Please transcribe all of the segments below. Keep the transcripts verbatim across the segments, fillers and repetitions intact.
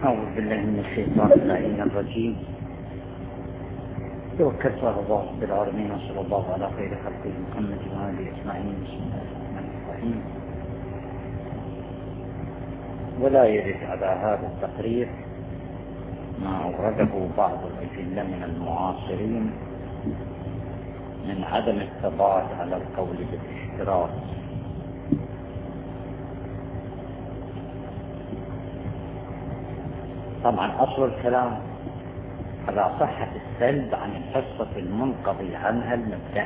أعوذ بالله من الشيطان اللعين الرجيم. توكلت على الله رب العالمين وصلى الله على خير خلقه محمد وآله أجمعين. بسم الله الرحمن الرحيم. ولا يرد على هذا التقرير ما أورده بعض الأدلة من المعاصرين من عدم الثبات على القول بالاشتراك. طبعا أصل الكلام على صحة السلب عن الحصة المنقضي عنها المبدأ.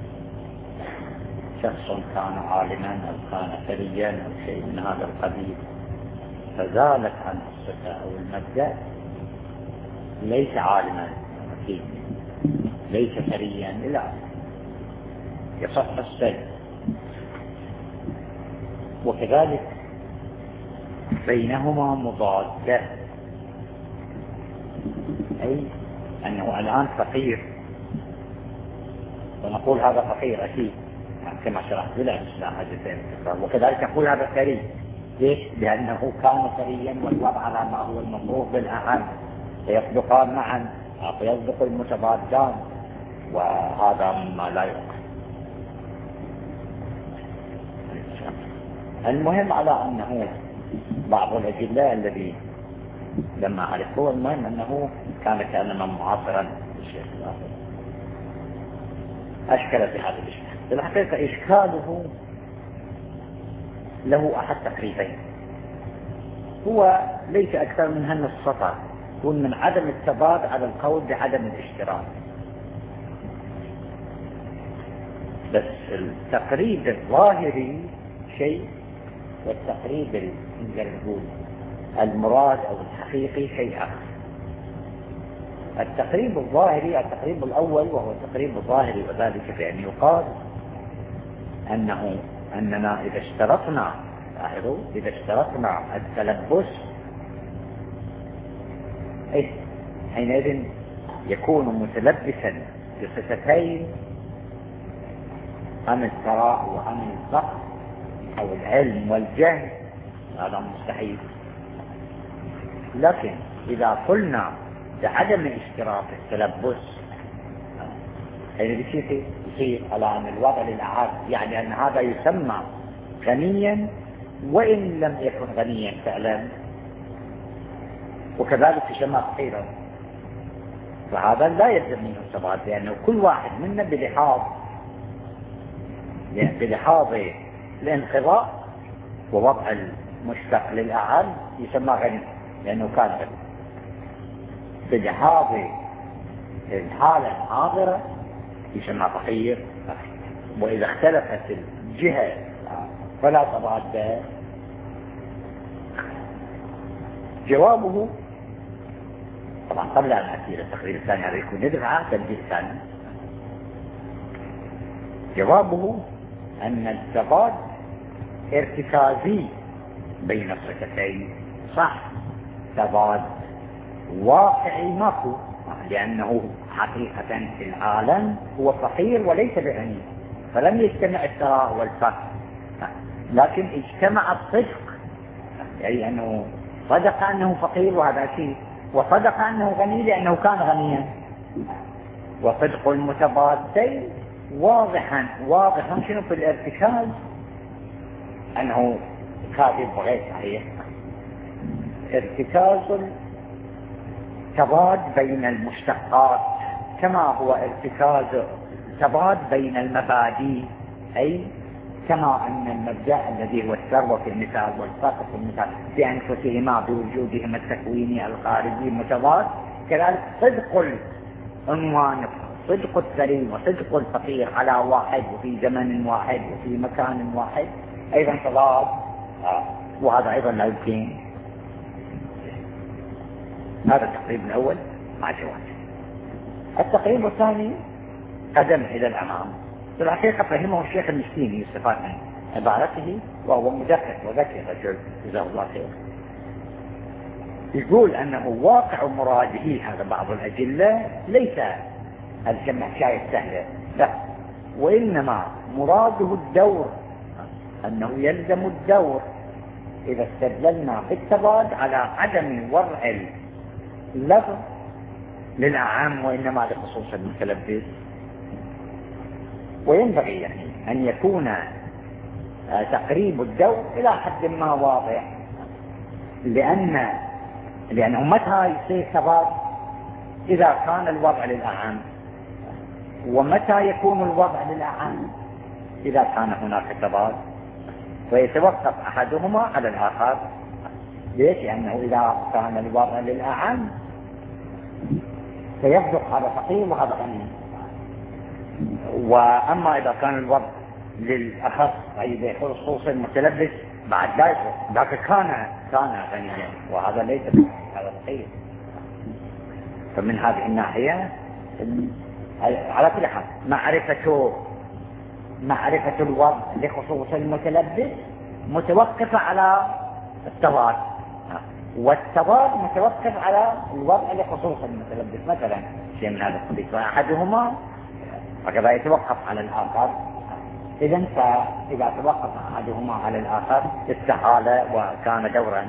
شخص كان عالما أو كان ثريا أو شيء من هذا القبيل فزالت عنه الصفة أو المبدأ، ليس عالما أكيد ليس ثريا إلى آخره، يصح السلب. وكذلك بينهما مضادة، أي أنه الآن فقير ونقول هذا فقير أكيد كما شرحت بلا إسلام هذا، وكذلك نقول هذا ثري. ليش؟ لأنه كان ثريا والوضع على ما هو المفروض بالأهم، فيصدقان معا فيصدق المتضادان، وهذا ما لا يقع. المهم على أنه بعض الأدلة الذي لما عرفوه المهم أنه كان كأنما معاصرا للشيخ الآخر أشكل في هذا الإشكال. في الحقيقة إشكاله له أحد تقريبين، هو ليس أكثر من هن السطر، يكون من عدم الثبات على القول بعدم الاشتراك. بس التقريب الظاهري شيء، والتقريب نقول المراد أو الحقيقي شيء آخر. التقريب الظاهري التقريب الأول وهو التقريب الظاهري، وذلك بأن يقال أنه أننا إذا اشترطنا لاحظوا إذا اشترطنا التلبس إيه حينئذ يكون متلبسا بصفتين عن الثراء وعن الفقر أو العلم والجهل، هذا مستحيل. لكن إذا قلنا بعدم اشتراط التلبس يعني بشيء يصير على أن الوضع للأعاد، يعني أن هذا يسمى غنيا وإن لم يكن غنيا فعلا، وكذلك يسمى فقيرا، فهذا لا يلزم منه الثبات، لأنه كل واحد منا بلحاظ بلحاظ الانقضاء ووضع المشتق للأعاد يسمى غني لأنه كان غني، بلحاظ الحالة الحاضرة يسمى فقير. وإذا اختلفت الجهة فلا تضاد. جوابه طبعا قبل أن أتي إلى التقرير الثاني هذا يكون ندفع تنبيه ثاني. جوابه أن التضاد ارتكازي بين الصفتين، صح تضاد واقعي ماكو، لأنه حقيقة في العالم هو فقير وليس بغني، فلم يجتمع الثراء والفقر، لكن اجتمع الصدق، يعني أنه صدق أنه فقير وهذا شيء، وصدق أنه غني لأنه كان غنيا. وصدق المتضادين واضحا واضحا شنو في الارتكاز أنه كاذب وغير صحيح. ارتكاز تضاد بين المشتقات كما هو ارتكاز تضاد بين المبادئ، أي كما أن المبدأ الذي هو الثروة في المثال والفقر في المثال بأنفسهما بوجودهما التكويني الخارجي متضاد، كذلك صدق العنوان صدق الثري وصدق الفقير على واحد وفي زمن واحد وفي مكان واحد أيضا تضاد، وهذا أيضا لا يمكن. هذا التقريب الأول مع جواز. التقريب الثاني قدم إلى الأمام، في الحقيقة فهمه الشيخ المسكيني يستفاد من عبارته وهو مدقق وذكي رجل جزاه الله خير. يقول أنه واقع مراده هذا بعض الأدلة ليس الجمع شاية سهلة، لا، وإنما مراده الدور، أنه يلزم الدور إذا استدللنا بالتضاد على عدم وضع اللفظ للأعم وإنما لخصوص المتلبس. وينبغي يعني أن يكون تقريب الدور إلى حد ما واضح، لأن لأنه متى يصير تضاد؟ إذا كان الوضع للأعم. ومتى يكون الوضع للأعم؟ إذا كان هناك تضاد، ويتوقف أحدهما على الآخر. ليش؟ لأنه إذا كان الوضع للأعم فيصدق هذا فقير وهذا غني، وأما إذا كان الوضع للأخص أي بخصوص المتلبس بعد ذلك ذاك كان كان غنيا وهذا ليس هذا فقير. فمن هذه الناحية على كل حال معرفة معرفة الوضع لخصوص المتلبس متوقفة على التضاد، والتضاد متوقف على الوضع لخصوص المتلبس. مثلا شيء من هذا القبيل، فأحدهما هكذا يتوقف على الآخر. إذا فإذا توقف أحدهما على الآخر استحال وكان دورا.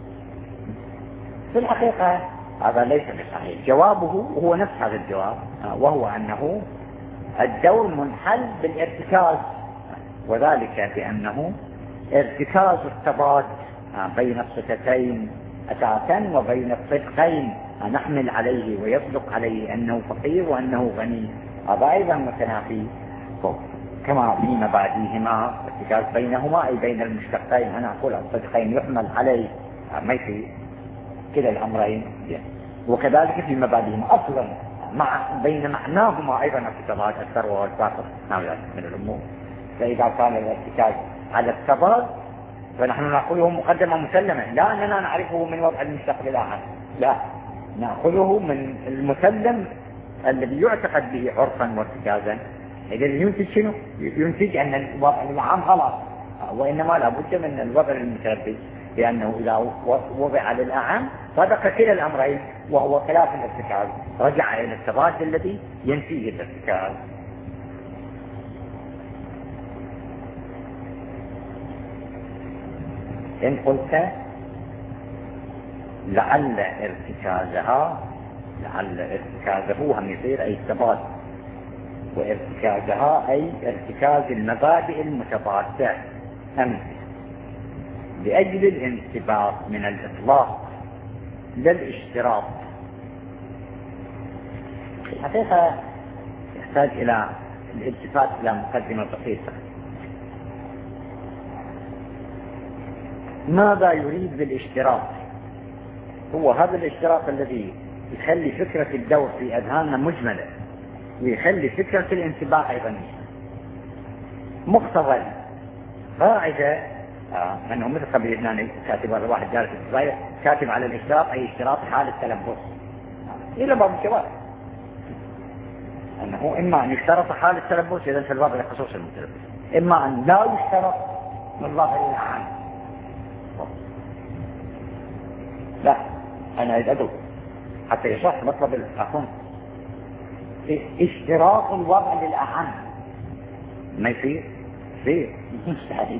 في الحقيقة هذا ليس بصحيح. جوابه هو نفس هذا الجواب، وهو أنه الدور منحل بالارتكاز، وذلك بأنه ارتكاز التضاد بين الصفتين أساسا وبين الصدقين نحمل عليه ويصدق عليه أنه فقير وأنه غني، هذا أيضا متنافي كما في مبادئهما ارتكاز بينهما أي بين المشتقين. أنا أقول الصدقين يحمل عليه ما يصير كلا الأمرين، وكذلك في مبادئهما أصلا مع بين معناهما أيضا التضاد الثروة والفقر من الأمور. فإذا كان الارتكاز على التضاد فنحن نأخذه مقدمة مسلمة، لا أننا نعرفه من وضع المشتق للآخر، لا، نأخذه من المسلم الذي يعتقد به عرفا وارتكازا. إذا ينتج شنو؟ ينتج أن الوضع العام غلط، وإنما لابد من الوضع المتلبس، لأنه إذا وضع للأعم صدق كلا الأمرين وهو خلاف الارتكاز، رجع إلى التضاد الذي ينفيه الارتكاز. إن قلت لعل ارتكازها لعل ارتكازه هم يصير أي التضاد، وارتكازها أي ارتكاز المبادئ المتضادة هم لأجل الانتباه من الإطلاق لا الاشتراط. الحقيقة يحتاج إلى الالتفات إلى مقدمة بسيطة. ماذا يريد بالاشتراط؟ هو هذا الاشتراط الذي يخلي فكرة الدور في أذهاننا مجملة، ويخلي فكرة الانتباه أيضا مقتضى قاعدة آه أنه مثل قبل اثنان كاتب واحد جالس الصغير كاتب على الاشتراط أي اشتراط حال التلبس إلى بعض الجواب أنه إما أن يشترط حال التلبس إذا في الوضع لخصوص المتلبس، إما أن لا يشترط من الوضع العام. لا، أنا أريد أدعو حتى يصح مطلب الأخون اشتراط الوضع للأهم ما يصير يصير مستحيل.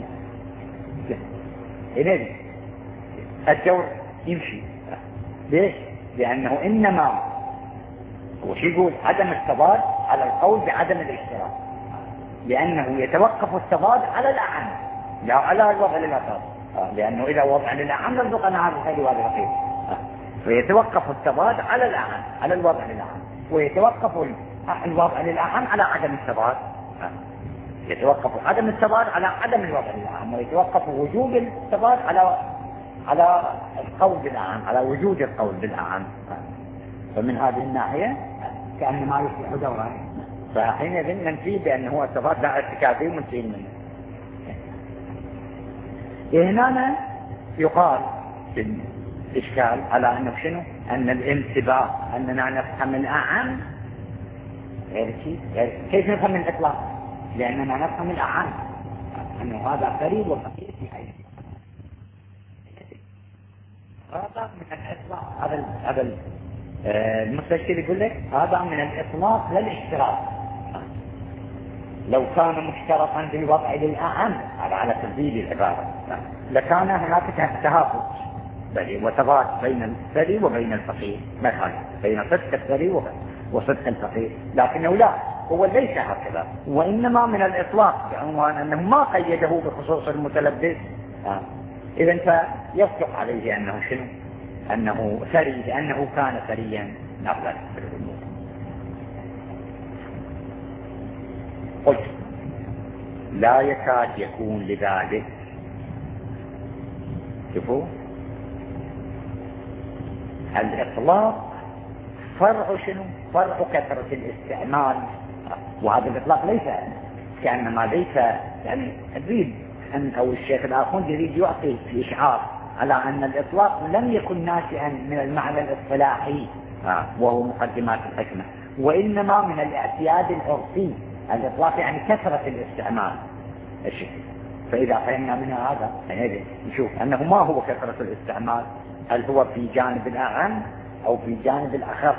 إذن الدور يمشي. ليش؟ لأنه إنما وش يقول عدم التضاد على القول بعدم الاشتراط، لأنه يتوقف التضاد على الأهم لا على الوضع للأساس، لأنه إذا وضع للأهم رزقنا هذا الخير وهذا الخير، فيتوقف التضاد على الأهم على الوضع للأهم، ويتوقف الوضع للأهم على عدم التضاد، يتوقف عدم التضاد على عدم الوضع للأهم، ويتوقف وجود التضاد على على القول بالأهم، على وجود القول بالأهم. فمن هذه الناحية كأن ما يصلح دورا، فحينئذ ننفي بأنه التضاد لا ارتكازي ومنتهي منه. هنا يقال بالإشكال على أنه شنو؟ أن الانتباه أننا نفهم الأعم غير شيء. كيف نفهم الإطلاق؟ لأننا نفهم الأعم أنه هذا قريب وفقير في حيث هذا من الإطلاق. هذا هذا المستشير يقول لك هذا من الإطلاق للاشتراط. لو كان مشترطا بالوضع للأعم هذا على تبديل العبارة، لكان هناك تهافت وتضاد بين الثري وبين الفقير، مثلا بين صدق الثري وصدق الفقير، لكنه لا، هو ليس هكذا، وإنما من الإطلاق بعنوان أنه ما قيده بخصوص المتلبس. آه. إذن فيصدق عليه أنه شنو؟ أنه ثري، لأنه كان ثريا نقلا في الأمور. قلت لا يكاد يكون لذلك. شوفوا الإطلاق فرع شنو؟ فرع كثرة الاستعمال، وهذا الإطلاق ليس كأنما ليس يعني يريد أن أو الشيخ الآخوند يريد يعطي في إشعار على أن الإطلاق لم يكن ناشئا من المعنى الاصطلاحي وهو مقدمات الحكمة، وإنما من الاعتياد العرفي. الإطلاق يعني كثرة الاستعمال الشيء، فإذا فهمنا منها هذا يعني نشوف أنه ما هو كثرة الاستعمال، هل هو في جانب الأعم أو في جانب الأخص.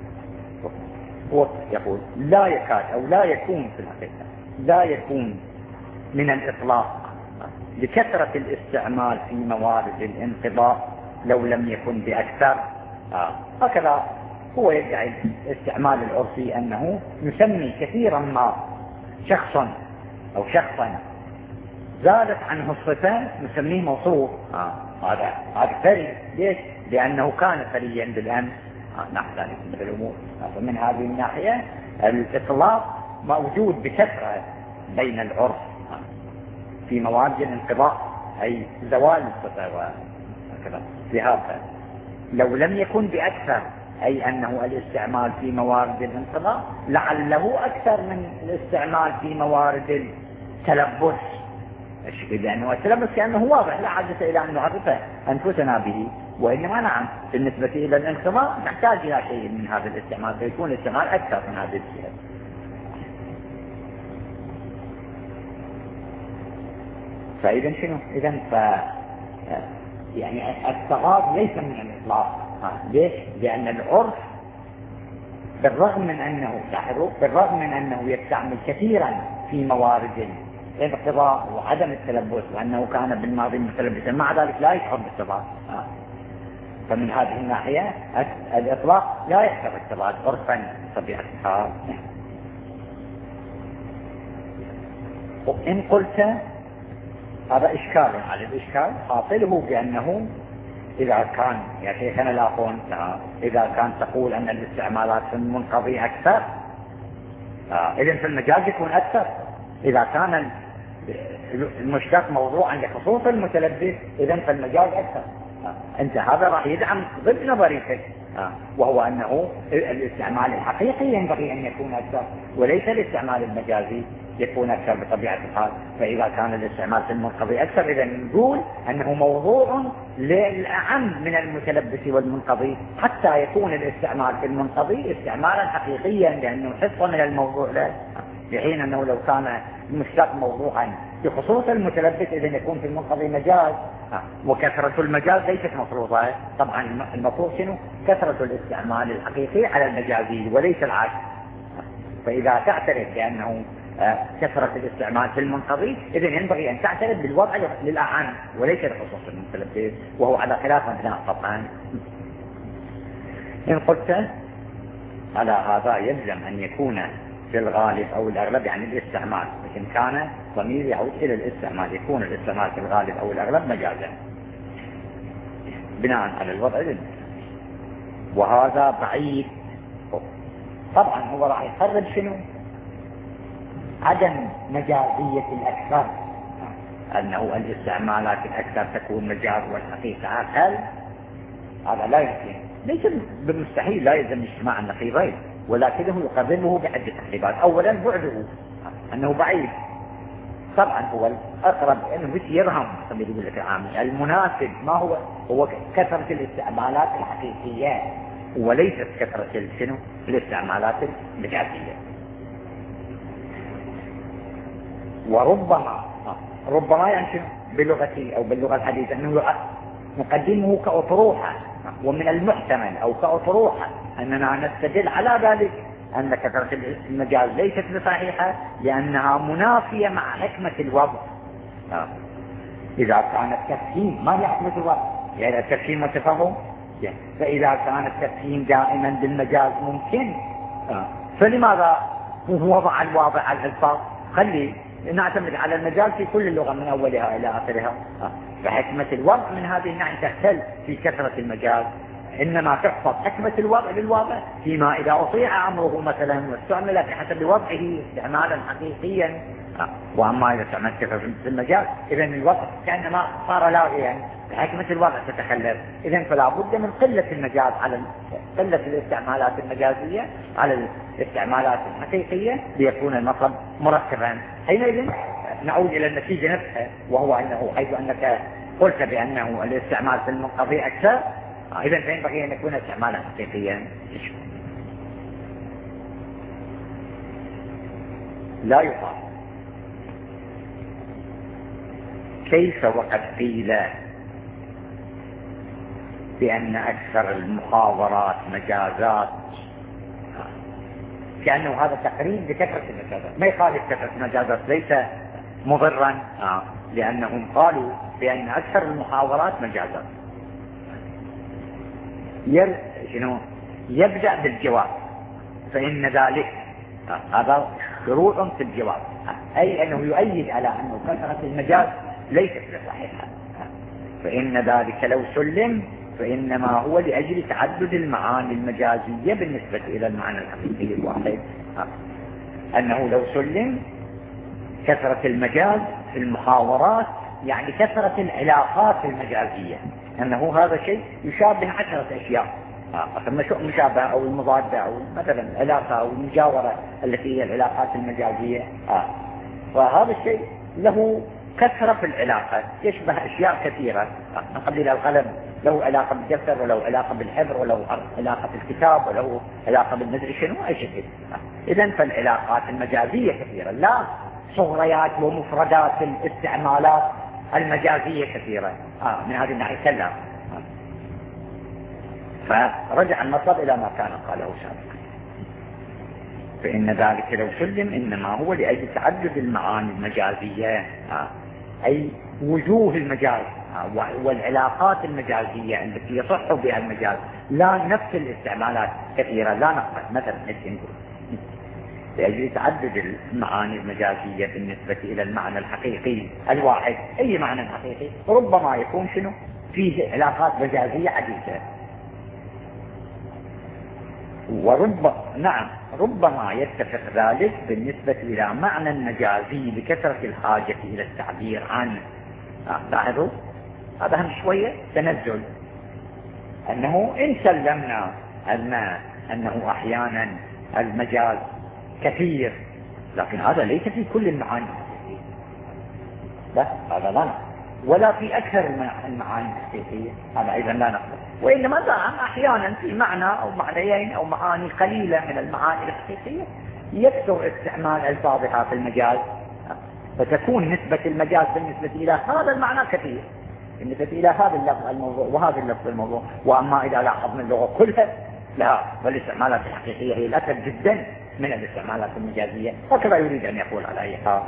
يقول لا يكاد أو لا يكون في الحقيقة، لا يكون من الإطلاق لكثرة الاستعمال في موارد الانقضاء لو لم يكن بأكثر. آه. هكذا هو يدعي الاستعمال العرفي أنه نسمي كثيرا ما شخص أو شخصا زادت عنه الصفة نسميه موصوف. آه. هذا هذا ثري. ليش؟ لأنه كان ثريا بالأمس. آه. نحن ذلك من الأمور. فمن هذه الناحية الإطلاق موجود بكثرة بين العرف آه. في موارد الانقضاء أي زوال الصفة وكذا. لهذا لو لم يكن بأكثر أي أنه الاستعمال في موارد الانقضاء لعله أكثر من الاستعمال في موارد التلبس، لأنه التلبس كأنه واضح لا حاجة إلى أن نعرف أنفسنا به، وإنما نعم بالنسبة إلى الانقضاء نحتاج إلى شيء من هذا الاستعمال فيكون الاستعمال أكثر من هذا الشيء. فإذا شنو؟ إذا ف يعني التغاض ليس من الإطلاق. ليش؟ لأن العرف بالرغم من أنه لاحظوا بالرغم من أنه يستعمل كثيرا في موارد الانقضاء وعدم التلبس وأنه كان بالماضي متلبسا، مع ذلك لا يشعر بالتضاد. فمن هذه الناحية الإطلاق لا يحتوي التضاد عرفا طبيعة الحال. وإن قلت هذا إشكال على الإشكال حاصله بأنه إذا كان يا شيخنا الآخون إذا كان تقول أن الاستعمالات في المنقضي أكثر آه. إذن في المجاز يكون أكثر. إذا كان المشتق موضوعا لخصوص المتلبس إذن في المجاز أكثر. آه. أنت هذا راح يدعم ضد نظريتك آه. وهو أنه الاستعمال الحقيقي ينبغي أن يكون أكثر وليس الاستعمال المجازي يكون أكثر بطبيعة الحال. فإذا كان الاستعمال في المنقضي أكثر إذا نقول أنه موضوع للأعم من المتلبس والمنقضي حتى يكون الاستعمال في المنقضي استعمالا حقيقيا لأنه حصة من الموضوع له، بحين أنه لو كان المشتق موضوعا بخصوص المتلبس إذا يكون في المنقضي مجاز، وكثرة المجاز ليست مفروضة. طبعا المفروض شنو؟ كثرة الاستعمال الحقيقي على المجازي وليس العكس. فإذا تعترف بأنه كثرة الاستعمال في المنقضي إذن ينبغي أن تعترف بالوضع للأعم وليس لخصوص المتلبس، وهو على خلاف مبنى طبعا. إن قلت على هذا يلزم أن يكون في الغالب أو الأغلب يعني الاستعمال، لكن كان ضمير يعود إلى الاستعمال، يكون الاستعمال في الغالب أو الأغلب مجازا بناء على الوضع للمثل، وهذا بعيد. طبعا هو راح يخرج شنو؟ عدم مجازية الأكثر، أنه الاستعمالات الأكثر تكون مجاز والحقيقة أقل، هذا لا يمكن، ليس بالمستحيل لا يلزم اجتماع النقيضين، ولكنه يقربه بعدة تقريبات. أولا بعده أنه بعيد، طبعا هو الأقرب أنه بس يرهم يقول لك العامي المناسب ما هو هو كثرة الاستعمالات الحقيقية وليست كثرة شنو الاستعمالات المجازية. وربما ربما يعني بلغتي أو باللغة الحديثة أنه نقدمه كأطروحة، ومن المحتمل أو كأطروحة أننا نستدل على ذلك أن كثرة المجاز ليست بصحيحة لأنها منافية مع حكمة الوضع. إذا كان التفهيم ما يحدث الوضع، يعني التفهيم والتفهم، فإذا كان التفهيم دائما بالمجاز ممكن، فلماذا وضع الواضع على الألفاظ؟ خلي نعتمد على المجاز في كل اللغة من أولها إلى آخرها. فحكمة الوضع من هذه الناحية تختل في كثرة المجاز، إنما تحفظ حكمة الوضع للواضع فيما إذا أطيع أمره مثلا واستعمل بحسب وضعه استعمالا حقيقيا. وأما إذا استعملت كثرة المجاز إذن الوضع كأنما صار لاغيا، حكمة الوضع تتخلف. إذن فلا بد من قلة المجاز على قلة الاستعمالات المجازية على الاستعمالات الحقيقية ليكون المطلب مركبا. حينئذ نعود إلى النتيجة نفسها، وهو أنه حيث أنك قلت بأنه الاستعمال في المنقضي أكثر، إذن فينبغي أن يكون استعمالا حقيقيا. لا يقال كيف وقد قيل بأن أكثر المحاضرات مجازات، كأنه هذا تقريب بكثرة المجازات. ما يخالف كثرة المجازات، ليس مضرا، لأنهم قالوا بأن أكثر المحاضرات مجازات. يبدأ بالجواب فإن ذلك هذا شروط في الجواب، أي أنه يؤيد على أنه كثرة المجاز ليست بصحيحة. فإن ذلك لو سلم فإنما هو لأجل تعدد المعاني المجازية بالنسبة إلى المعنى الحقيقي الواحد. أنه لو سلم كثرة المجاز في المحاورات يعني كثرة العلاقات المجازية، أنه هذا شيء يشابه عشرة أشياء، مشابهة أو المضادة أو مثلا العلاقة أو المجاورة التي هي العلاقات المجازية. فهذا الشيء له كثرة في العلاقة، يشبه أشياء كثيرة. قبل القلم له علاقة بالدفتر، وله علاقة بالحبر، وله علاقة بالكتاب، وله علاقة بالمدري شنو أي شيء. إذن فالعلاقات المجازية كثيرة، لا صغريات ومفردات الاستعمالات المجازية كثيرة. آه من هذه الناحية كلا. فرجع المطلب إلى ما كان قاله سابقا. فإن ذلك لو سلم إنما هو لأجل تعدد المعاني المجازية، آه أي وجوه المجاز والعلاقات المجازية التي يصح بها المجاز، لا نفس الاستعمالات كثيرة، لا نقصد مثلا لأجل تعدد المعاني المجازية بالنسبة إلى المعنى الحقيقي الواحد. أي معنى حقيقي ربما يكون شنو فيه علاقات مجازية عديدة، ورب نعم ربما يتفق ذلك بالنسبة إلى معنى مجازي بكثرة الحاجة إلى التعبير عنه. لاحظوا هذا هم شوية تنزل، أنه إن سلمنا أن أنه أحيانا المجاز كثير، لكن هذا ليس في كل المعاني، لا هذا لا نقصد، ولا في أكثر المعاني الحقيقية، هذا أيضا لا نقصد، وإنما زعم أحيانا في معنى أو معنيين أو معاني قليلة من المعاني الحقيقية يكثر استعمال ألفاظها في المجاز، فتكون نسبة المجاز بالنسبة إلى هذا المعنى كثير بالنسبة إلى هذا اللفظ الموضوع وهذا اللفظ الموضوع. وأما إذا لاحظنا اللغة كلها لا، والاستعمالات الحقيقية هي الأكثر جدا من الاستعمالات المجازية، هكذا يريد أن يقول على أي حال.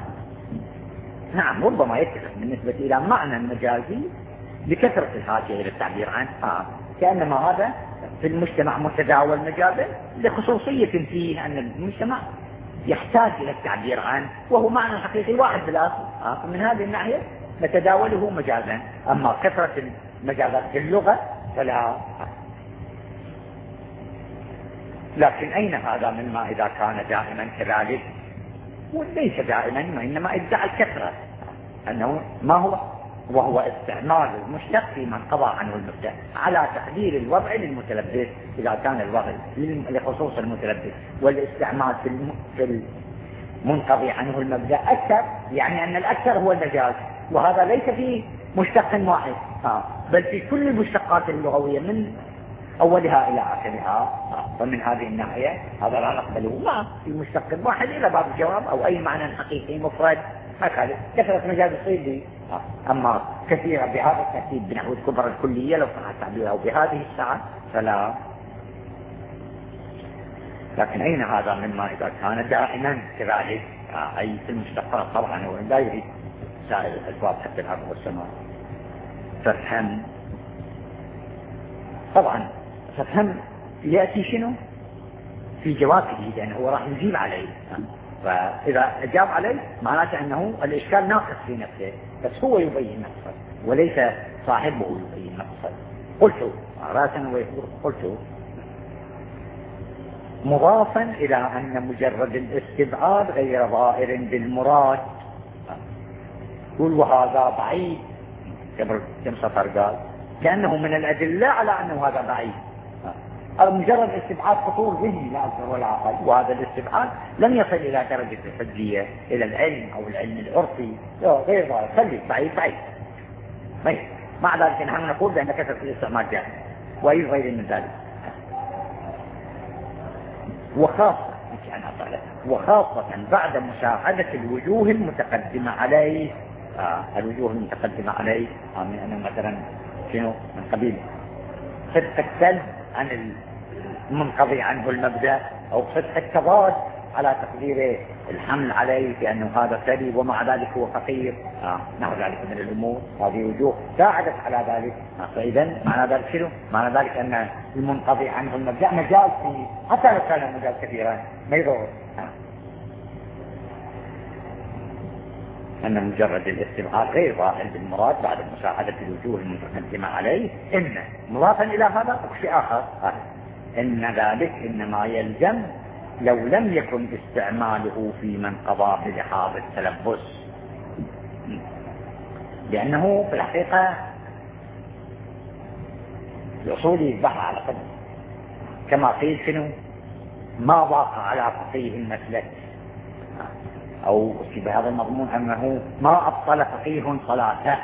نعم ربما يتفق بالنسبة إلى معنى المجازي بكثرة الحاجة إلى التعبير عنه، آه. كأنما هذا في المجتمع متداول مجازا لخصوصية فيه، أن المجتمع يحتاج إلى التعبير عنه وهو معنى حقيقي واحد بالآخر، آه. من هذه الناحية نتداوله مجازا. أما كثرة المجازات في اللغة فلا. آه. لكن أين هذا مما إذا كان دائما كذلك؟ وليس دائما، وإنما ادعى الكثرة أنه ما هو وهو استعمال المشتق في من قضى عنه المبدأ على تقدير الوضع للمتلبس إذا كان الوضع لخصوص المتلبس، والاستعمال في المنقضي عنه المبدأ أكثر، يعني أن الأكثر هو المجاز، وهذا ليس في مشتق واحد آه. بل في كل المشتقات اللغوية من أولها إلى آخرها. فمن هذه الناحية هذا لا نقبله، ما في مشتق واحد إلى باب الجواب أو أي معنى حقيقي مفرد ما كان كثرة مجاز الصيدي. أما كثيرا بهذا التأكيد بنحو الكبرى الكلية لو صح التعبير أو بهذه الساعة فلا. لكن أين هذا مما إذا كان دائما كذلك، أي في المشتقات طبعا هو لا يريد مسائل الألفاظ حتى الأرض والسماء. فافهم، طبعا فافهم يأتي شنو في جوابه، لأنه هو راح يجيب عليه. فإذا أجاب عليه معناته أنه الإشكال ناقص في نفسه، بس هو يبين نقصه وليس صاحبه يبين نقصه. قلت راسا قلت مضافا إلى أن مجرد الاستبعاد غير ظاهر بالمراد. قل وهذا بعيد، كم سطر قال كأنه من الأدلة على أنه هذا بعيد. مجرد استبعاد خطور ذهني لا أكثر ولا أقل، وهذا الاستبعاد لم يصل إلى درجة الحجية إلى العلم أو العلم العرفي، غير ظاهر، خلي بعيد بعيد. مع ذلك نحن نقول بأن كثرة الاستعمال جاهز وأي غير من ذلك. وخاصة وخاصة بعد مشاهدة الوجوه المتقدمة عليه. آه الوجوه المتقدمة عليه آه من أنه مثلا شنو من قبيل صدق السلب عن المنقضي عنه المبدأ، أو صدق التضاد على تقدير الحمل عليه بأنه هذا ثري ومع ذلك هو فقير. آه نحو ذلك من الأمور، هذه وجوه ساعدت على ذلك. آه فإذا معنى ذلك شنو؟ معنى ذلك أن المنقضي عنه المبدأ مجال فيه، حتى لو كان المجال كثيرا ما يضر. آه. أن مجرد الاستبعاد غير ظاهر بالمراد بعد مشاهدة الوجوه المتقدمة عليه. إن مضافا إلى هذا شيء آخر، آه. إن ذلك إنما يلزم لو لم يكن استعماله في من قضى بلحاظ التلبس، لأنه في الحقيقة الأصول يذبح على قدر كما قيل شنو ما ضاق على فقيه المسلك، أو بهذا المضمون أنه ما أبطل فقيه صلاته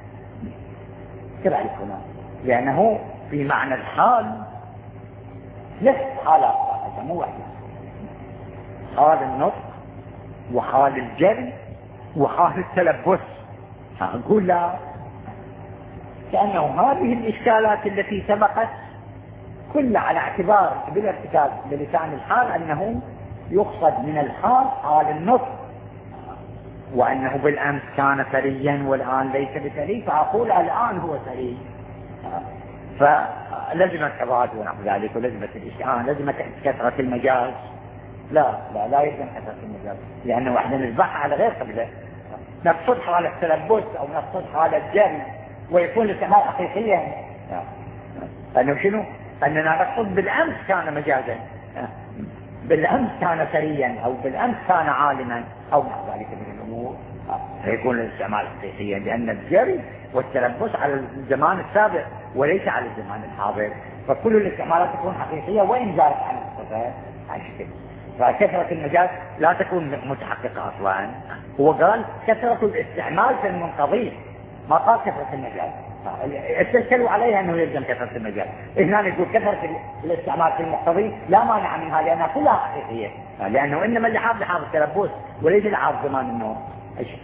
كذلك هنا، لأنه في معنى الحال نفس حالات مو واحدة، حال النطق وحال الجري وحال التلبس. أقول لا، كأنه هذه الإشكالات التي سبقت كل على اعتبار بالارتكاز بلسان الحال أنه يقصد من الحال حال النطق، وأنه بالأمس كان ثريا والآن ليس بثري، فأقول الآن هو ثري، فلزمت الراد ونحو ذلك، ولزمت الإشعان، لزمت كثرة المجاز. لا لا لا يلزم كثرة المجاز، لأنه واحدة نذبحها على غير قبله، نقصد حال التلبس أو نقصد حال الجري ويكون الاستعمال حقيقيا. أنه شنو؟ أننا نقصد بالأمس كان مجازا، بالأمس كان ثريا، أو بالأمس كان عالما، أو نحو ذلك من الأمور، فيكون الاستعمال حقيقيا، لأن الجري والتلبس على الزمان السابق وليس على الزمان الحاضر، فكل الاستعمالات تكون حقيقية وإن زالت عن الصفة عن شكل. فكثرة المجاز لا تكون متحققة أصلا. هو قال كثرة الاستعمال في المنقضي، ما قال كثرة المجاز. استشكلوا عليها أنه يلزم كثرة المجاز. هنا يقول كثرة الاستعمال في المقتضي لا مانع منها لأنها كلها حقيقية، لأنه إنما اللي حاضر حاضر التلبس وليس العارض زمان النوم. أي شيء.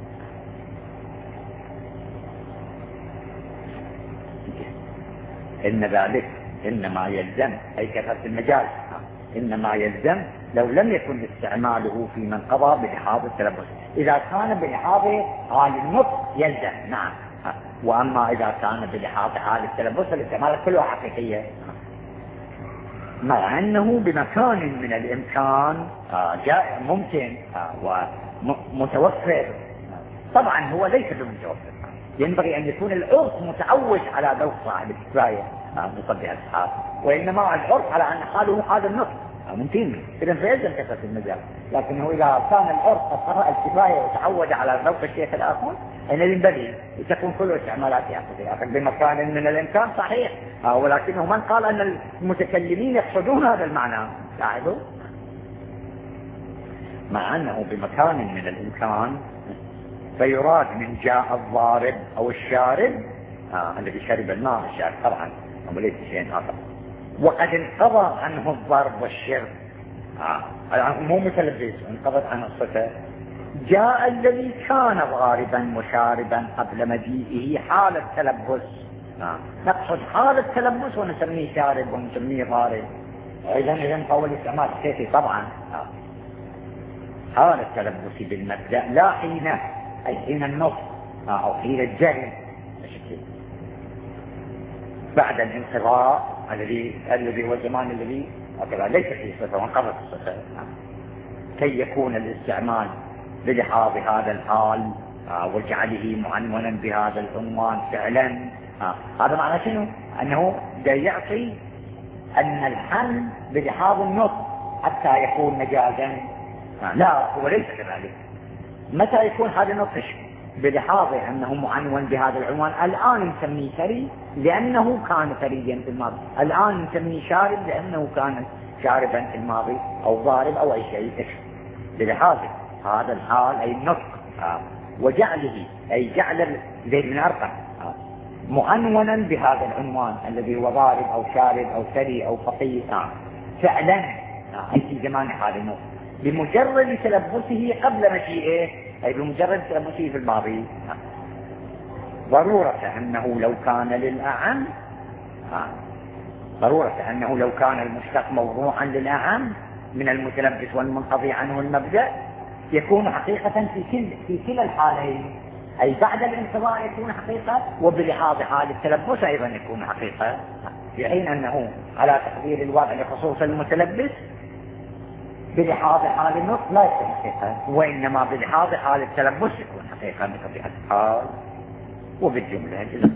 إن ذلك إنما يلزم أي كثرة المجاز إنما يلزم لو لم يكن استعماله في من قضى بلحاظ التلبس. إذا كان بلحاظ حال النطق يلزم نعم، وأما إذا كان بلحاظ حال التلبس الاستعمال كلها حقيقية، مع أنه بمكان من الإمكان جاء ممكن ومتوفر. طبعا هو ليس بمتوفر، ينبغي أن يكون العرف متعود على ذوق صاحب الكفاية مصدق الأصحاب، وإنما العرف على أن حاله حال النطق ممكن، إذن فيلزم كثرة المجال. لكنه إذا كان العرف قرأ الكفاية وتعود على ذوق الشيخ الآخر أن ينبغي تكون كل استعمالاتها حقيقة بمكان من الإمكان صحيح، ولكنه من قال أن المتكلمين يقصدون هذا المعنى لاحظوا، مع أنه بمكان من الإمكان فيراد من جاء الضارب أو الشارب آه الذي شرب الماء الشارب طبعا وليس شيء آخر، وقد انقضى عنه الضرب والشرب آه مو متلبس انقضت عنه الصفة. جاء الذي كان ضاربا وشاربا قبل مجيئه حال التلبس، آه. نقصد حال التلبس ونسميه شارب ونسميه ضارب، إذن إذن قول استعمال كيفي طبعا آه. حال التلبس بالمبدأ لا حينه أي حين النطق أو حين الجهل بعد الانقضاء الذي الذي هو الزمان الذي ليس فيه صفة وانقضت الصفة، كي يكون الاستعمال بلحاظ هذا الحال وجعله معنونا بهذا العنوان فعلا. هذا معنى شنو؟ أنه يعطي أن الحل بلحاظ النطق حتى يكون مجازا. لا، هو ليس كذلك. متى يكون هذا النطق بلحاظ أنه معنون بهذا العنوان؟ الآن نسميه ثري لأنه كان ثريا في الماضي، الآن نسميه شارب لأنه كان شاربا في الماضي، أو ضارب أو أي شيء بلحاظ هذا الحال أي النطق. وجعله أي جعل زيد بن أرقم معنونا بهذا العنوان الذي هو ضارب أو شارب أو ثري أو فقيه فعلا أي في زمان حال النطق بمجرد تلبسه قبل مجيئه، أي بمجرد تلبسه في الماضي. ضرورة أنه لو كان للأعم ضرورة أنه لو كان المشتق موضوعا للأعم من المتلبس والمنقضي عنه المبدأ يكون حقيقة في كل في كلا الحالين، أي بعد الانقضاء يكون حقيقة، وبلحاظ حال التلبس أيضا يكون حقيقة، في حين أنه على تقدير الوضع لخصوص المتلبس بلحاظ حال النطق لا يكون حقيقة، وإنما بلحاظ حال التلبس يكون حقيقة بطبيعة الحال. وبالجملة جزء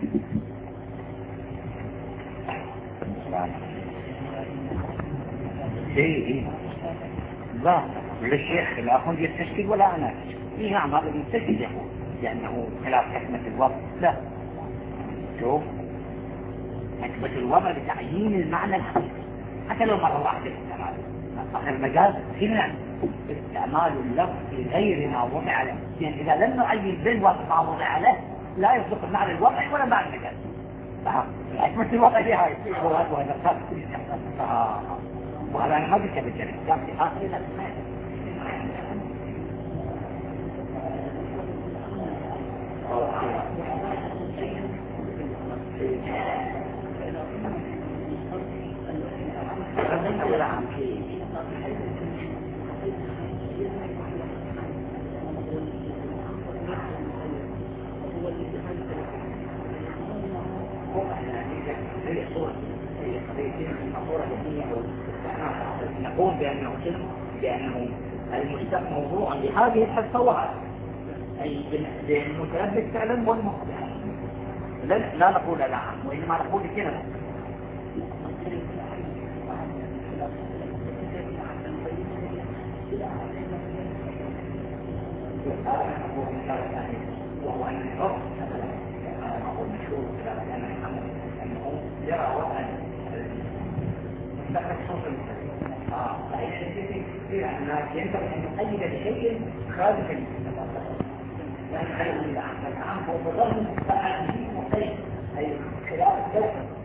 ايه ايه لا للشيخ خلاف يستشكل ولا انا ايه نعم هذا يستشكل يقول لانه خلاف حكمة الوضع. لا شوف حكمة الوضع لتعيين المعنى الحقيقي حتى لو مرة واحدة استعمال اخر المجاز هنا استعمال اللفظ في غير ما وضع له، يعني اذا لم نعين بالوضع ما وضع له لا يصدق المعنى الوضعي ولا معنى المجاز. حكمة الوضع دي هاي وهذا صار وهذا أنا ما بك بالجنة كان في آخر الأسماء. نقول بأنه بأنه المشتق موضوع لهذه الحصة وهذا أي بالمتلبس فعلا والمخبر. لا, لا نقول لا وإنما نقول كذا وهو أن الرب هو المشهور أنه يرى وضعا مخصوص الناس ينبغي أن يقيد بشيء خارج المستقبل، لأن خير العام هو بالرغم فعلا مقيد أي خلاف الدوله